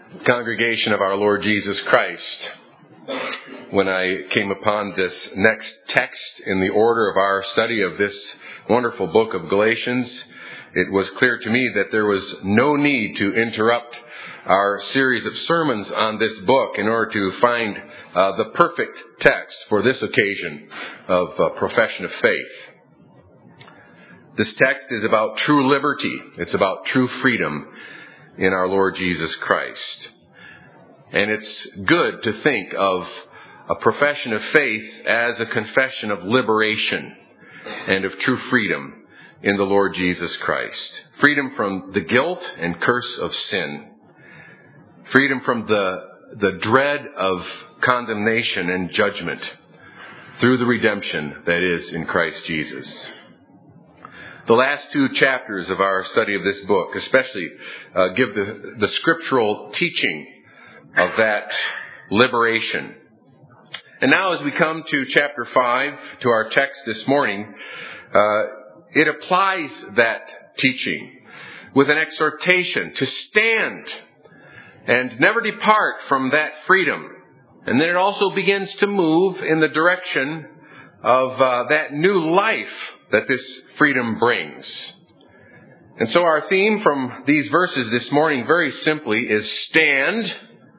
Congregation of our Lord Jesus Christ, when I came upon this next text in the order of our study of this wonderful book of Galatians, it was clear to me that there was no need to interrupt our series of sermons on this book in order to find the perfect text for this occasion of profession of faith. This text is about true liberty. It's about true freedom in our Lord Jesus Christ. And it's good to think of a profession of faith as a confession of liberation and of true freedom in the Lord Jesus Christ. Freedom from the guilt and curse of sin. Freedom from the dread of condemnation and judgment through the redemption that is in Christ Jesus. The last two chapters of our study of this book especially give the scriptural teaching of that liberation. And now as we come to chapter 5, to our text this morning, it applies that teaching with an exhortation to stand and never depart from that freedom. And then it also begins to move in the direction of that new life that this freedom brings. And so our theme from these verses this morning very simply is stand,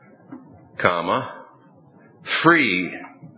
free,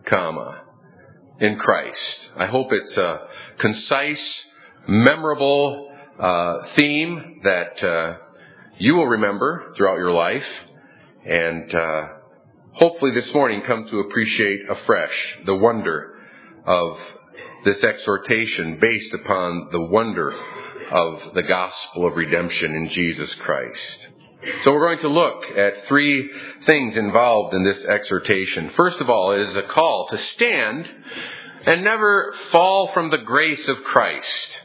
in Christ. I hope it's a concise, memorable theme that you will remember throughout your life, and hopefully this morning come to appreciate afresh the wonder of this exhortation based upon the wonder of the gospel of redemption in Jesus Christ. So we're going to look at three things involved in this exhortation. First of all, it is a call to stand and never fall from the grace of Christ,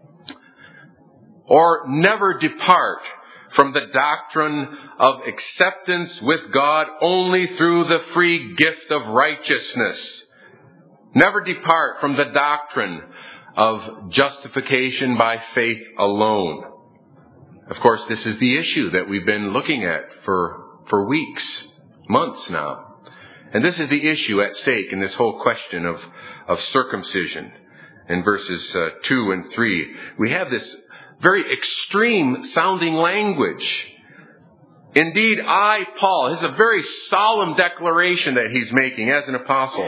or never depart from the doctrine of acceptance with God only through the free gift of righteousness. Never depart from the doctrine of justification by faith alone. Of course, this is the issue that we've been looking at for weeks, months now. And this is the issue at stake in this whole question of circumcision. In verses 2 and 3, we have this very extreme sounding language. Indeed, I, Paul, this is a very solemn declaration that he's making as an apostle.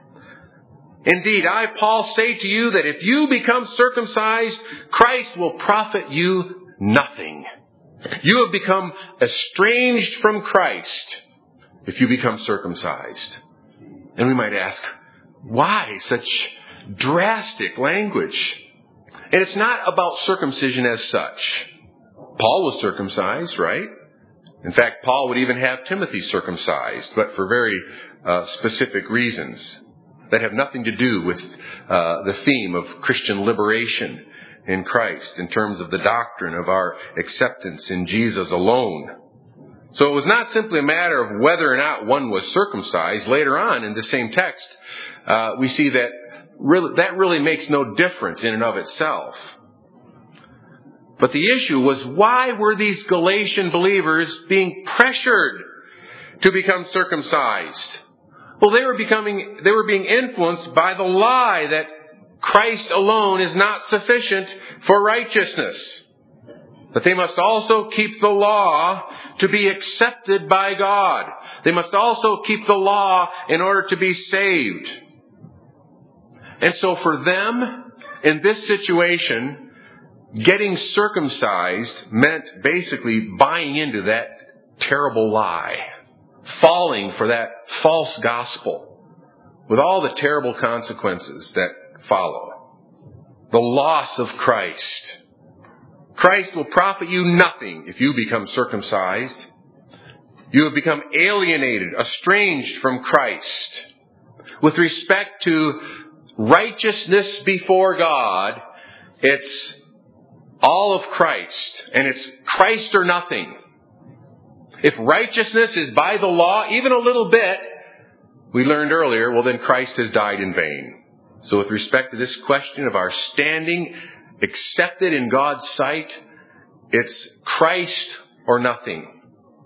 Indeed, I, Paul, say to you that if you become circumcised, Christ will profit you nothing. You have become estranged from Christ if you become circumcised. And we might ask, why such drastic language? And it's not about circumcision as such. Paul was circumcised, right? In fact, Paul would even have Timothy circumcised, but for very specific reasons that have nothing to do with the theme of Christian liberation in Christ in terms of the doctrine of our acceptance in Jesus alone. So it was not simply a matter of whether or not one was circumcised. Later on in the same text, we see that really makes no difference in and of itself. But the issue was, why were these Galatian believers being pressured to become circumcised? Well, they were being influenced by the lie that Christ alone is not sufficient for righteousness. But they must also keep the law to be accepted by God. They must also keep the law in order to be saved. And so for them, in this situation, getting circumcised meant basically buying into that terrible lie, falling for that false gospel, with all the terrible consequences that follow. The loss of Christ. Christ will profit you nothing if you become circumcised. You have become alienated, estranged from Christ. With respect to righteousness before God, it's all of Christ, and it's Christ or nothing. If righteousness is by the law, even a little bit, we learned earlier, well then Christ has died in vain. So with respect to this question of our standing accepted in God's sight, it's Christ or nothing.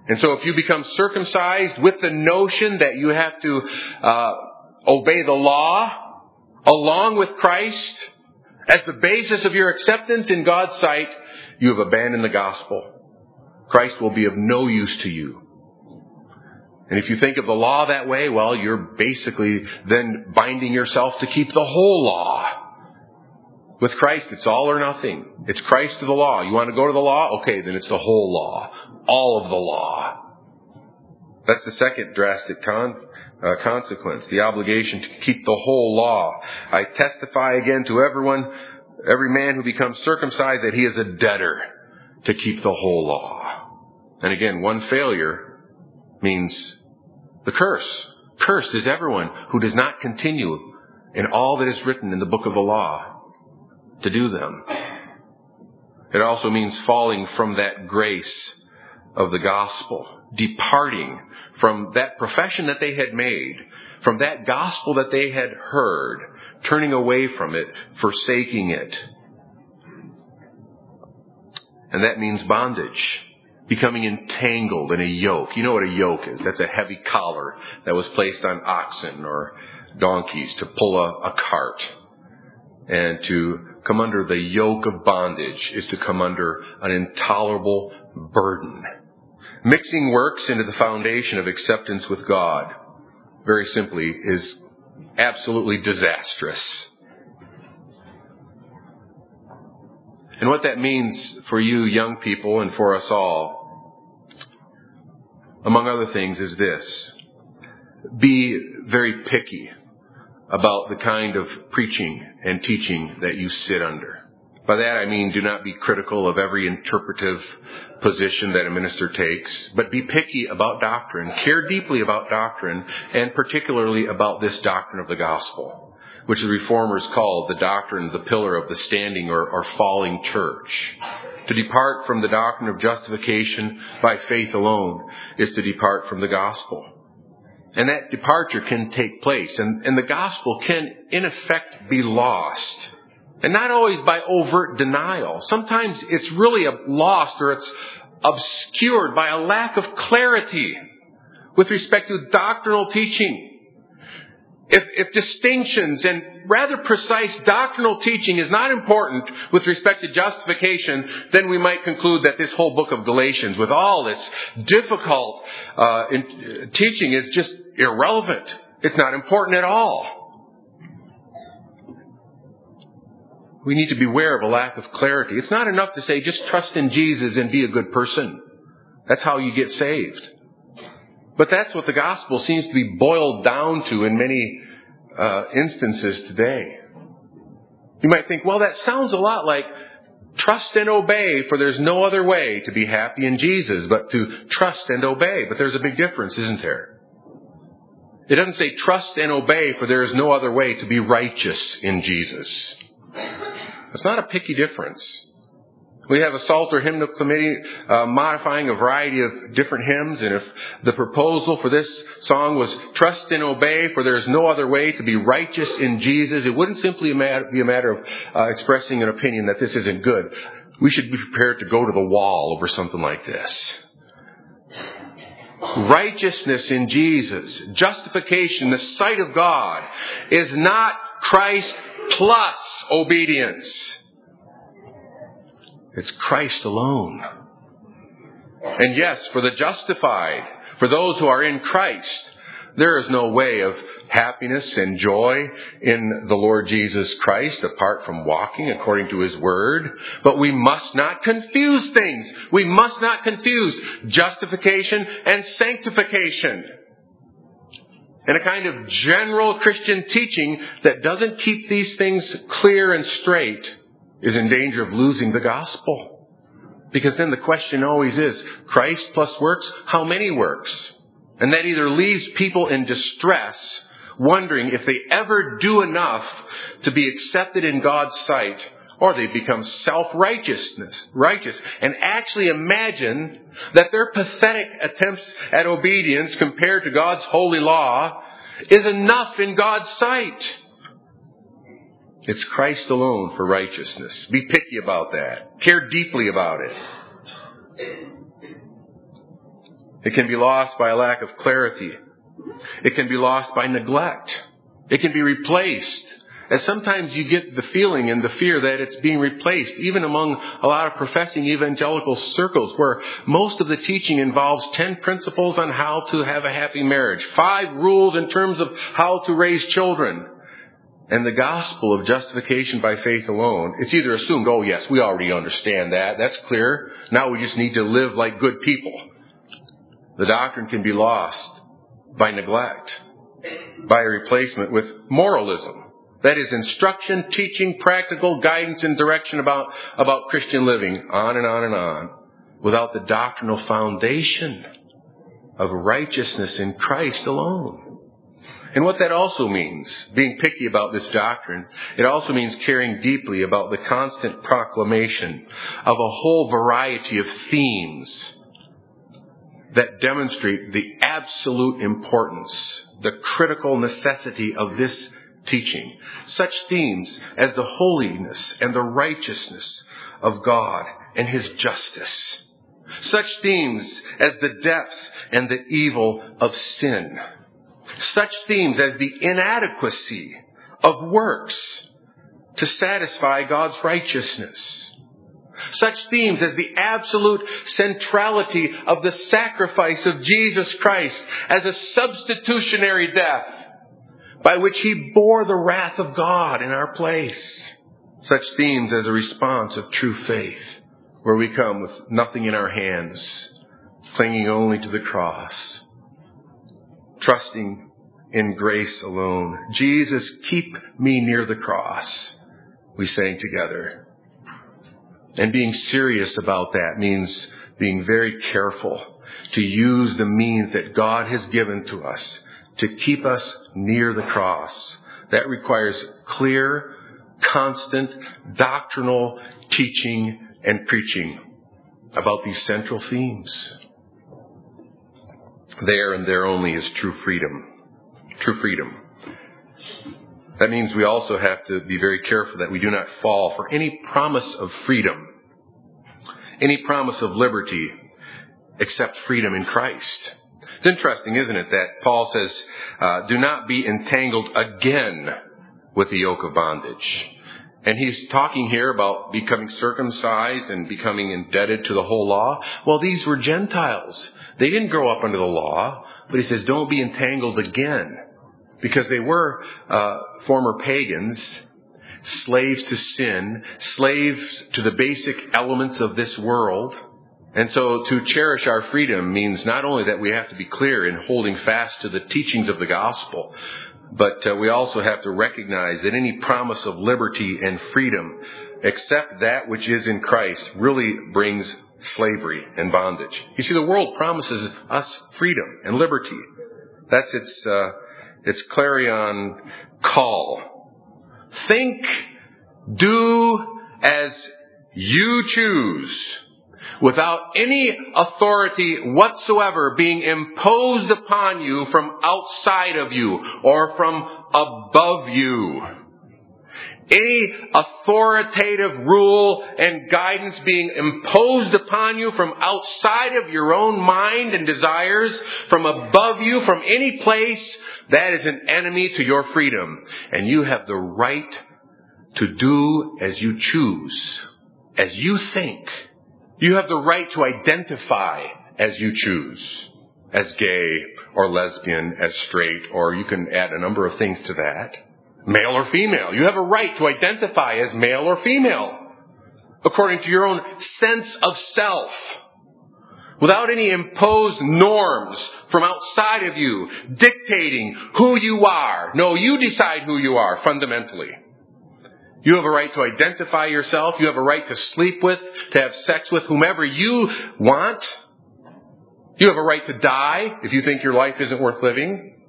And so if you become circumcised with the notion that you have to obey the law along with Christ as the basis of your acceptance in God's sight, you have abandoned the gospel. Christ will be of no use to you. And if you think of the law that way, well, you're basically then binding yourself to keep the whole law. With Christ, it's all or nothing. It's Christ to the law. You want to go to the law? Okay, then it's the whole law. All of the law. That's the second drastic consequence. The obligation to keep the whole law. I testify again to every man who becomes circumcised, that he is a debtor to keep the whole law. And again, one failure means the curse. Cursed is everyone who does not continue in all that is written in the book of the law to do them. It also means falling from that grace of the gospel, departing from that profession that they had made, from that gospel that they had heard, turning away from it, forsaking it. And that means bondage, becoming entangled in a yoke. You know what a yoke is? That's a heavy collar that was placed on oxen or donkeys to pull a cart. And to come under the yoke of bondage is to come under an intolerable burden. Mixing works into the foundation of acceptance with God, very simply, is absolutely disastrous. And what that means for you young people and for us all, among other things, is this. Be very picky about the kind of preaching and teaching that you sit under. By that I mean, do not be critical of every interpretive position that a minister takes, but be picky about doctrine. Care deeply about doctrine, and particularly about this doctrine of the gospel, which the Reformers called the doctrine, the pillar of the standing or falling church. To depart from the doctrine of justification by faith alone is to depart from the gospel. And that departure can take place, and the gospel can, in effect, be lost. And not always by overt denial. Sometimes it's really lost, or it's obscured by a lack of clarity with respect to doctrinal teaching. If distinctions and rather precise doctrinal teaching is not important with respect to justification, then we might conclude that this whole book of Galatians, with all its difficult teaching, is just irrelevant. It's not important at all. We need to beware of a lack of clarity. It's not enough to say, just trust in Jesus and be a good person. That's how you get saved. But that's what the gospel seems to be boiled down to in many instances today. You might think, well, that sounds a lot like trust and obey, for there's no other way to be happy in Jesus but to trust and obey. But there's a big difference, isn't there? It doesn't say trust and obey, for there is no other way to be righteous in Jesus. It's not a picky difference. We have a Psalter Hymnal Committee modifying a variety of different hymns, and if the proposal for this song was trust and obey, for there is no other way to be righteous in Jesus, it wouldn't simply be a matter of expressing an opinion that this isn't good. We should be prepared to go to the wall over something like this. Righteousness in Jesus, justification, the sight of God, is not Christ plus obedience. It's Christ alone. And yes, for the justified, for those who are in Christ, there is no way of happiness and joy in the Lord Jesus Christ apart from walking according to His Word. But we must not confuse things. We must not confuse justification and sanctification. And a kind of general Christian teaching that doesn't keep these things clear and straight is in danger of losing the gospel. Because then the question always is, Christ plus works, how many works? And that either leaves people in distress, wondering if they ever do enough to be accepted in God's sight, or they become righteous, and actually imagine that their pathetic attempts at obedience compared to God's holy law is enough in God's sight. It's Christ alone for righteousness. Be picky about that. Care deeply about it. It can be lost by a lack of clarity. It can be lost by neglect. It can be replaced. As sometimes you get the feeling and the fear that it's being replaced, even among a lot of professing evangelical circles, where most of the teaching involves 10 principles on how to have a happy marriage, 5 rules in terms of how to raise children. And the gospel of justification by faith alone, it's either assumed, oh yes, we already understand that, that's clear, now we just need to live like good people. The doctrine can be lost by neglect, by a replacement with moralism. That is instruction, teaching, practical guidance and direction about Christian living, on and on and on, without the doctrinal foundation of righteousness in Christ alone. And what that also means, being picky about this doctrine, it also means caring deeply about the constant proclamation of a whole variety of themes that demonstrate the absolute importance, the critical necessity of this teaching. Such themes as the holiness and the righteousness of God and His justice. Such themes as the depth and the evil of sin. Such themes as the inadequacy of works to satisfy God's righteousness. Such themes as the absolute centrality of the sacrifice of Jesus Christ as a substitutionary death by which He bore the wrath of God in our place. Such themes as a response of true faith, where we come with nothing in our hands, clinging only to the cross, trusting in grace alone. Jesus, keep me near the cross, we sang together. And being serious about that means being very careful to use the means that God has given to us to keep us near the cross. That requires clear, constant, doctrinal teaching and preaching about these central themes. There and there only is true freedom. True freedom. That means we also have to be very careful that we do not fall for any promise of freedom, any promise of liberty, except freedom in Christ. It's interesting, isn't it, that Paul says, do not be entangled again with the yoke of bondage. And he's talking here about becoming circumcised and becoming indebted to the whole law. Well, these were Gentiles. They didn't grow up under the law, but he says, don't be entangled again. Because they were former pagans, slaves to sin, slaves to the basic elements of this world. And so to cherish our freedom means not only that we have to be clear in holding fast to the teachings of the gospel, but we also have to recognize that any promise of liberty and freedom, except that which is in Christ, really brings slavery and bondage. You see, the world promises us freedom and liberty. That's its clarion call. Think, do as you choose, without any authority whatsoever being imposed upon you from outside of you or from above you. Any authoritative rule and guidance being imposed upon you from outside of your own mind and desires, from above you, from any place, that is an enemy to your freedom. And you have the right to do as you choose, as you think. You have the right to identify as you choose, as gay or lesbian, as straight, or you can add a number of things to that. Male or female. You have a right to identify as male or female, according to your own sense of self, without any imposed norms from outside of you dictating who you are. No, you decide who you are fundamentally. You have a right to identify yourself. You have a right to sleep with, to have sex with whomever you want. You have a right to die if you think your life isn't worth living.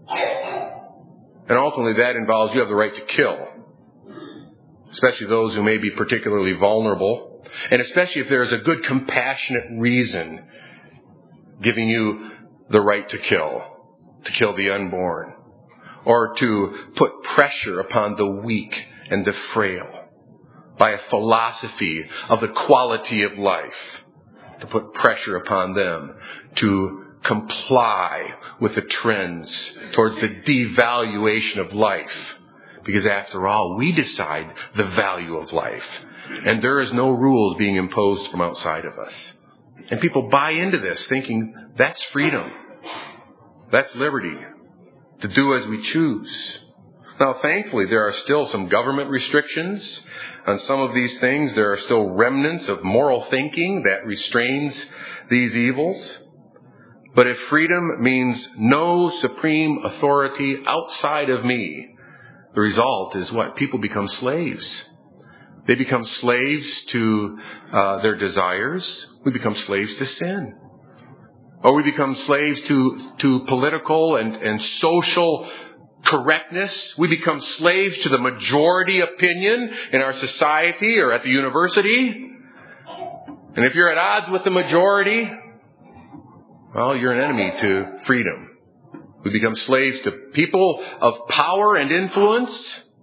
And ultimately that involves you have the right to kill, especially those who may be particularly vulnerable, and especially if there is a good compassionate reason giving you the right to kill the unborn, or to put pressure upon the weak and the frail by a philosophy of the quality of life, to put pressure upon them to comply with the trends towards the devaluation of life. Because after all, we decide the value of life. And there is no rules being imposed from outside of us. And people buy into this thinking that's freedom. That's liberty to do as we choose. Now, thankfully, there are still some government restrictions on some of these things. There are still remnants of moral thinking that restrains these evils. But if freedom means no supreme authority outside of me, the result is what? People become slaves. They become slaves to their desires. We become slaves to sin. Or we become slaves to political and social correctness. We become slaves to the majority opinion in our society or at the university. And if you're at odds with the majority, well, you're an enemy to freedom. We become slaves to people of power and influence.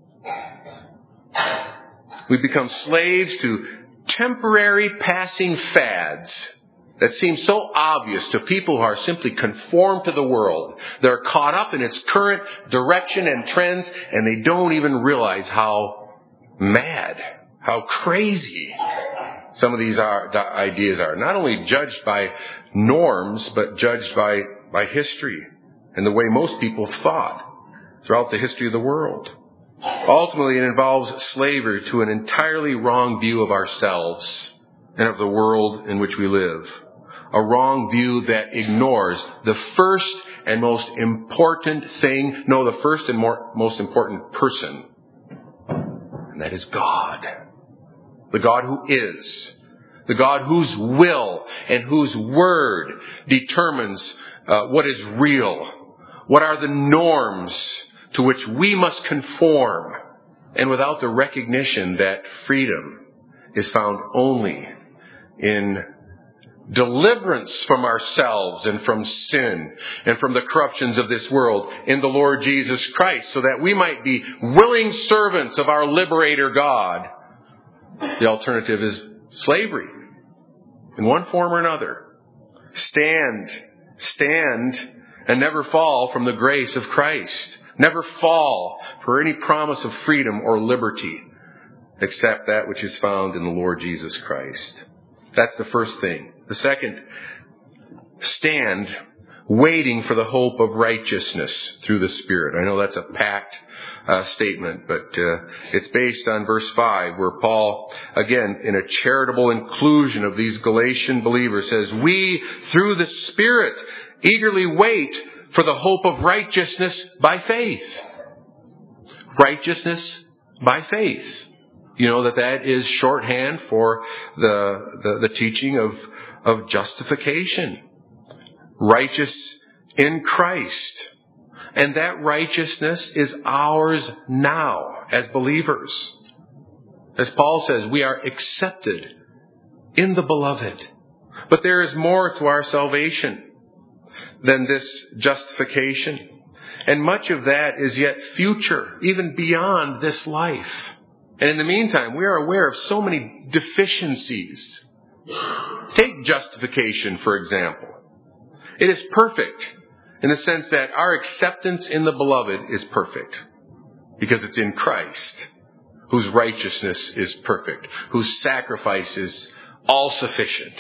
We become slaves to temporary passing fads that seem so obvious to people who are simply conformed to the world. They're caught up in its current direction and trends, and they don't even realize how mad, how crazy some of these ideas are. Not only judged by norms, but judged by history and the way most people thought throughout the history of the world. Ultimately, it involves slavery to an entirely wrong view of ourselves and of the world in which we live. A wrong view that ignores the first and most important thing, the first and most important person. And that is God. The God who is. The God whose will and whose word determines what is real. What are the norms to which we must conform? And without the recognition that freedom is found only in deliverance from ourselves and from sin and from the corruptions of this world in the Lord Jesus Christ, so that we might be willing servants of our liberator God. The alternative is slavery in one form or another. Stand and never fall from the grace of Christ. Never fall for any promise of freedom or liberty except that which is found in the Lord Jesus Christ. That's the first thing. The second, stand waiting for the hope of righteousness through the Spirit. I know that's a packed statement, but it's based on verse 5, where Paul, again, in a charitable inclusion of these Galatian believers, says, "We, through the Spirit, eagerly wait for the hope of righteousness by faith." Righteousness by faith. You know that is shorthand for the teaching of justification. Righteous in Christ. And that righteousness is ours now as believers. As Paul says, we are accepted in the beloved. But there is more to our salvation than this justification. And much of that is yet future, even beyond this life. And in the meantime, we are aware of so many deficiencies. Take justification, for example. It is perfect in the sense that our acceptance in the beloved is perfect because it's in Christ, whose righteousness is perfect, whose sacrifice is all sufficient.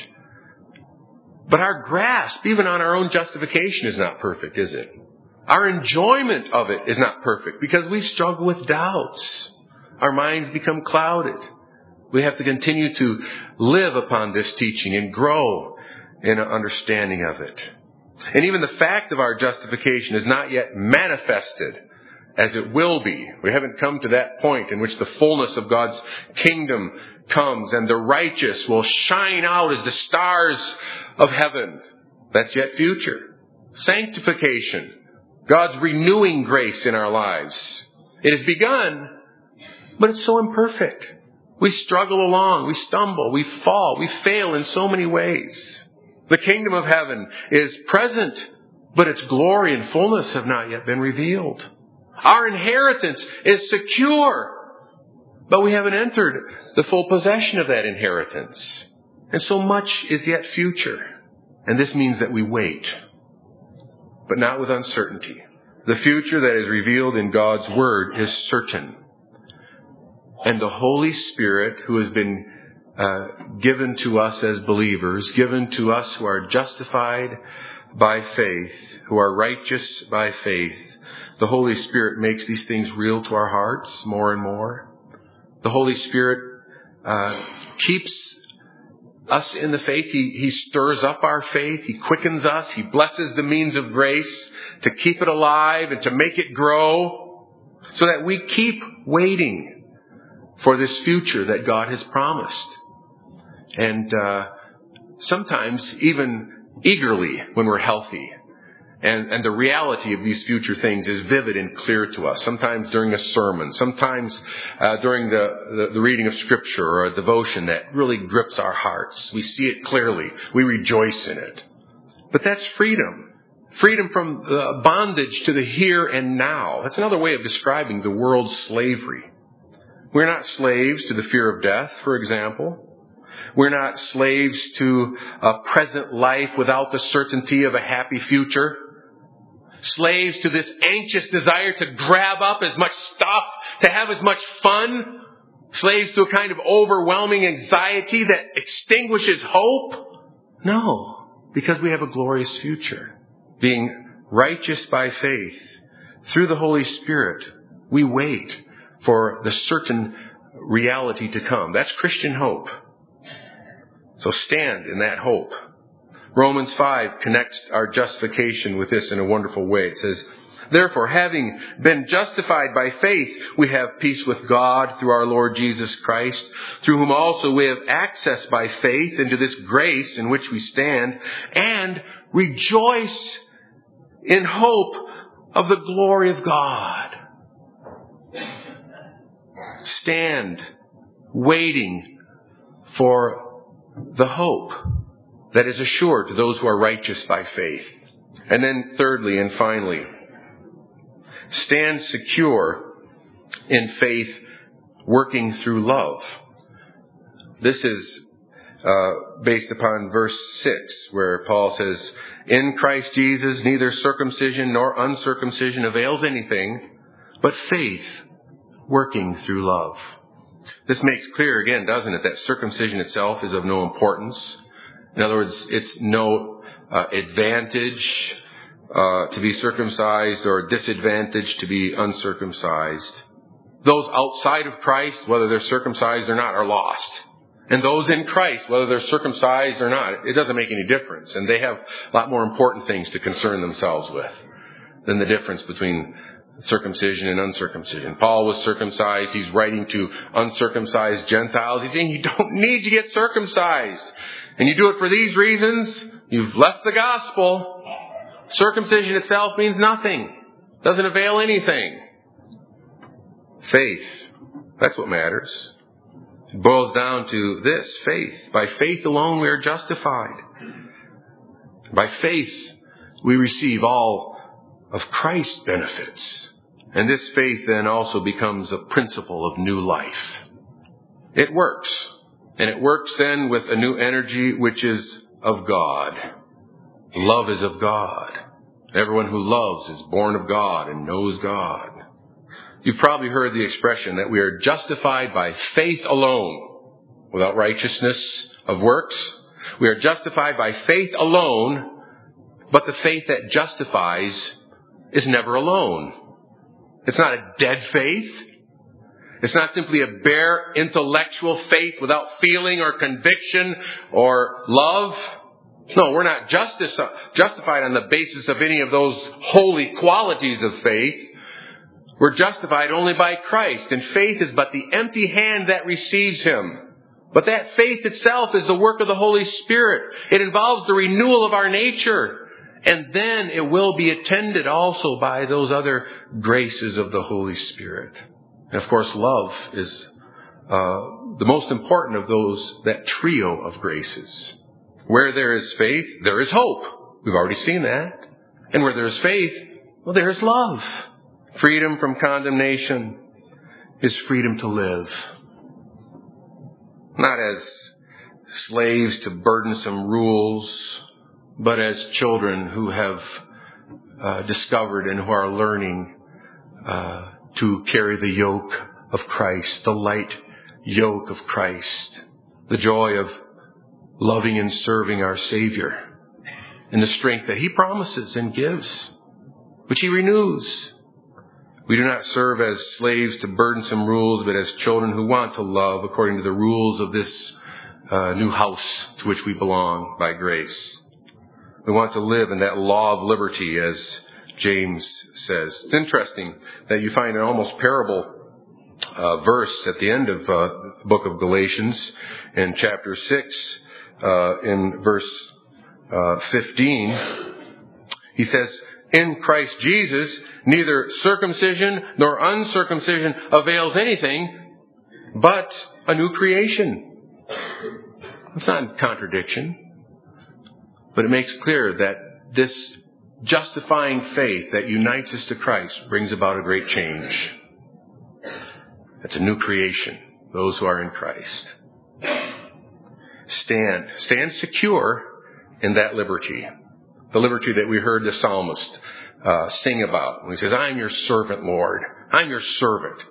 But our grasp, even on our own justification, is not perfect, is it? Our enjoyment of it is not perfect because we struggle with doubts. Our minds become clouded. We have to continue to live upon this teaching and grow in an understanding of it. And even the fact of our justification is not yet manifested as it will be. We haven't come to that point in which the fullness of God's kingdom comes and the righteous will shine out as the stars of heaven. That's yet future. Sanctification, God's renewing grace in our lives. It has begun, but it's so imperfect. We struggle along, we stumble, we fall, we fail in so many ways. The kingdom of heaven is present, but its glory and fullness have not yet been revealed. Our inheritance is secure, but we haven't entered the full possession of that inheritance. And so much is yet future. And this means that we wait. but not with uncertainty. The future that is revealed in God's Word is certain. And the Holy Spirit, who has been given to us as believers, given to us who are justified by faith, who are righteous by faith, the Holy Spirit makes these things real to our hearts more and more. The Holy Spirit keeps us in the faith. He stirs up our faith. He quickens us. He blesses the means of grace to keep it alive and to make it grow so that we keep waiting for this future that God has promised. And sometimes even eagerly when we're healthy. And the reality of these future things is vivid and clear to us. Sometimes during a sermon, sometimes during the reading of Scripture or a devotion that really grips our hearts. We see it clearly. We rejoice in it. But that's freedom. Freedom from bondage to the here and now. That's another way of describing the world's slavery. We're not slaves to the fear of death, for example. We're not slaves to a present life without the certainty of a happy future. Slaves to this anxious desire to grab up as much stuff, to have as much fun. Slaves to a kind of overwhelming anxiety that extinguishes hope. No, because we have a glorious future. Being righteous by faith through the Holy Spirit, we wait for the certain reality to come. That's Christian hope. So stand in that hope. Romans 5 connects our justification with this in a wonderful way. It says, therefore, having been justified by faith, we have peace with God through our Lord Jesus Christ, through whom also we have access by faith into this grace in which we stand, and rejoice in hope of the glory of God. Stand waiting for the hope that is assured to those who are righteous by faith. And then thirdly and finally, stand secure in faith, working through love. This is based upon verse 6, where Paul says, in Christ Jesus, neither circumcision nor uncircumcision avails anything, but faith working through love. This makes clear again, doesn't it, that circumcision itself is of no importance. In other words, it's no advantage to be circumcised or disadvantage to be uncircumcised. Those outside of Christ, whether they're circumcised or not, are lost. And those in Christ, whether they're circumcised or not, it doesn't make any difference. And they have a lot more important things to concern themselves with than the difference between circumcision and uncircumcision. Paul was circumcised. He's writing to uncircumcised Gentiles. He's saying you don't need to get circumcised. And you do it for these reasons, you've left the gospel. Circumcision itself means nothing. Doesn't avail anything. Faith. That's what matters. It boils down to this, faith. By faith alone we are justified. By faith we receive all of Christ's benefits. And this faith then also becomes a principle of new life. It works. And it works then with a new energy which is of God. Love is of God. Everyone who loves is born of God and knows God. You've probably heard the expression that we are justified by faith alone, without righteousness of works. We are justified by faith alone, but the faith that justifies is never alone. It's not a dead faith. It's not simply a bare intellectual faith without feeling or conviction or love. No, we're not justified on the basis of any of those holy qualities of faith. We're justified only by Christ, and faith is but the empty hand that receives Him. But that faith itself is the work of the Holy Spirit. It involves the renewal of our nature. And then it will be attended also by those other graces of the Holy Spirit. And of course, love is the most important of that trio of graces. Where there is faith, there is hope. We've already seen that. And where there is faith, well, there is love. Freedom from condemnation is freedom to live. Not as slaves to burdensome rules, but as children who have discovered and who are learning to carry the yoke of Christ, the light yoke of Christ, the joy of loving and serving our Savior, and the strength that He promises and gives, which He renews. We do not serve as slaves to burdensome rules, but as children who want to love according to the rules of this new house to which we belong by grace. We want to live in that law of liberty, as James says. It's interesting that you find an almost parable verse at the end of the book of Galatians in chapter 6, in verse 15. He says, in Christ Jesus, neither circumcision nor uncircumcision avails anything, but a new creation. It's not in contradiction, but it makes clear that this justifying faith that unites us to Christ brings about a great change. It's a new creation, those who are in Christ. Stand secure in that liberty. The liberty that we heard the psalmist sing about when he says, I am your servant, Lord. I'm your servant.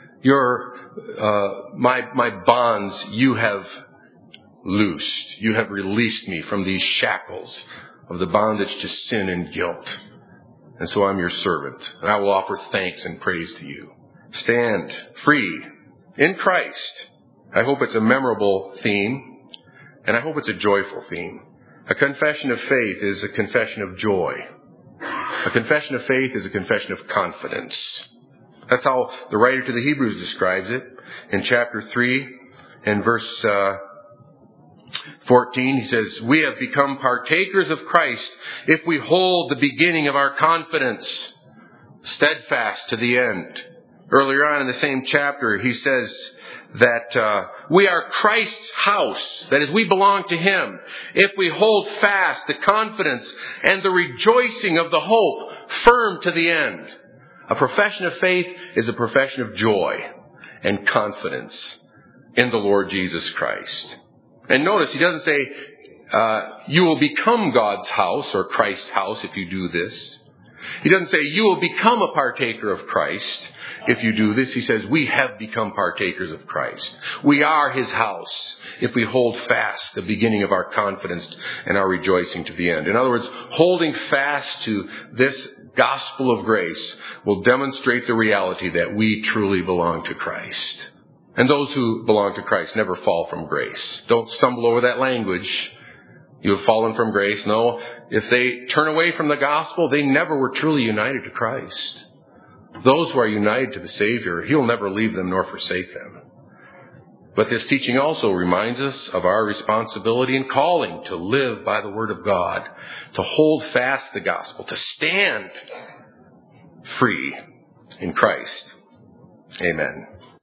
My bonds you have loosed. You have released me from these shackles of the bondage to sin and guilt. And so I'm your servant. And I will offer thanks and praise to you. Stand freed in Christ. I hope it's a memorable theme. And I hope it's a joyful theme. A confession of faith is a confession of joy. A confession of faith is a confession of confidence. That's how the writer to the Hebrews describes it. In chapter 3 and verse 14, he says, we have become partakers of Christ if we hold the beginning of our confidence steadfast to the end. Earlier on in the same chapter, he says that we are Christ's house. That is, we belong to Him. If we hold fast the confidence and the rejoicing of the hope firm to the end. A profession of faith is a profession of joy and confidence in the Lord Jesus Christ. And notice, he doesn't say, you will become God's house or Christ's house if you do this. He doesn't say, you will become a partaker of Christ if you do this. He says, we have become partakers of Christ. We are His house if we hold fast the beginning of our confidence and our rejoicing to the end. In other words, holding fast to this gospel of grace will demonstrate the reality that we truly belong to Christ. And those who belong to Christ never fall from grace. Don't stumble over that language. You have fallen from grace. No, if they turn away from the gospel, they never were truly united to Christ. Those who are united to the Savior, He will never leave them nor forsake them. But this teaching also reminds us of our responsibility and calling to live by the Word of God, to hold fast the gospel, to stand free in Christ. Amen.